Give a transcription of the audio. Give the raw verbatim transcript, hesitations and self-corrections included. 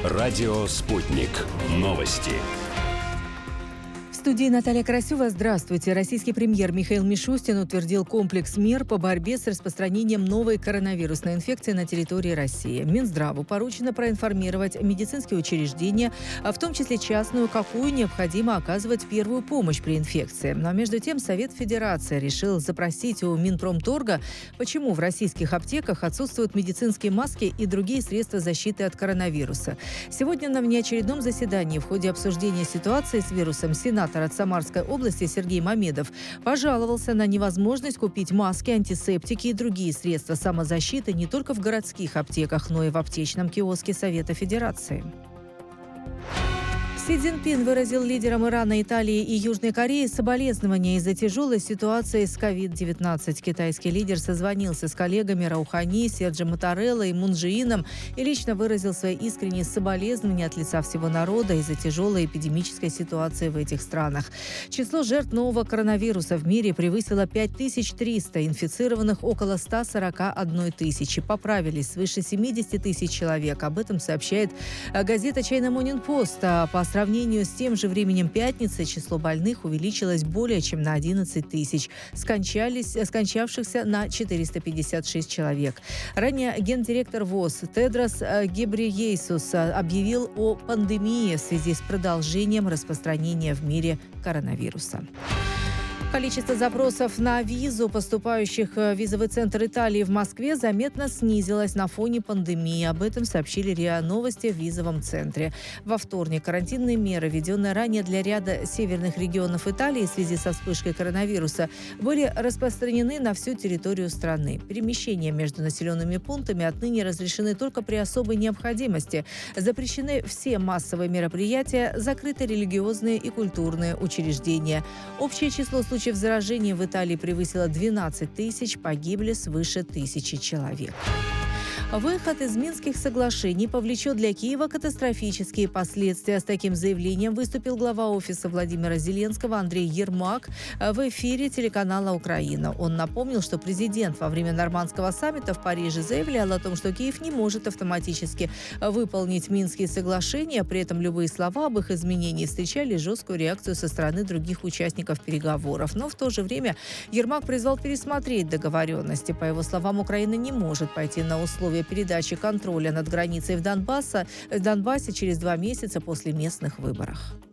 Радио «Спутник». Новости. В студии Наталья Карасева. Здравствуйте. Российский премьер Михаил Мишустин утвердил комплекс мер по борьбе с распространением новой коронавирусной инфекции на территории России. Минздраву поручено проинформировать медицинские учреждения, в том числе частную, какую необходимо оказывать первую помощь при инфекции. Но между тем Совет Федерации решил запросить у Минпромторга, почему в российских аптеках отсутствуют медицинские маски и другие средства защиты от коронавируса. Сегодня на внеочередном заседании в ходе обсуждения ситуации с вирусом сенатор от Самарской области Сергей Мамедов пожаловался на невозможность купить маски, антисептики и другие средства самозащиты не только в городских аптеках, но и в аптечном киоске Совета Федерации. Си Цзиньпин выразил лидерам Ирана, Италии и Южной Кореи соболезнования из-за тяжелой ситуации с ковид девятнадцать. Китайский лидер созвонился с коллегами Раухани, Серджо Маттарелло и Мун Чже Ином и лично выразил свои искренние соболезнования от лица всего народа из-за тяжелой эпидемической ситуации в этих странах. Число жертв нового коронавируса в мире превысило пять тысяч триста, инфицированных около ста сорока одной тысячи. Поправились свыше семидесяти тысяч человек. Об этом сообщает газета China Morning Post. По По сравнению с тем же временем пятницы число больных увеличилось более чем на одиннадцать тысяч, скончались, скончавшихся на четыреста пятьдесят шесть человек. Ранее гендиректор ВОЗ Тедрос Гебрейесус объявил о пандемии в связи с продолжением распространения в мире коронавируса. Количество запросов на визу, поступающих в визовый центр Италии в Москве, заметно снизилось на фоне пандемии. Об этом сообщили РИА Новости в визовом центре. Во вторник карантинные меры, введенные ранее для ряда северных регионов Италии в связи со вспышкой коронавируса, были распространены на всю территорию страны. Перемещения между населенными пунктами отныне разрешены только при особой необходимости. Запрещены все массовые мероприятия, закрыты религиозные и культурные учреждения. Общее число случаев заражения в Италии превысило двенадцать тысяч, погибли свыше тысячи человек. Выход из Минских соглашений повлечет для Киева катастрофические последствия. С таким заявлением выступил глава офиса Владимира Зеленского Андрей Ермак в эфире телеканала «Украина». Он напомнил, что президент во время нормандского саммита в Париже заявлял о том, что Киев не может автоматически выполнить Минские соглашения. При этом любые слова об их изменении встречали жесткую реакцию со стороны других участников переговоров. Но в то же время Ермак призвал пересмотреть договоренности. По его словам, Украина не может пойти на условия передачи контроля над границей в Донбассе, в Донбассе через два месяца после местных выборов.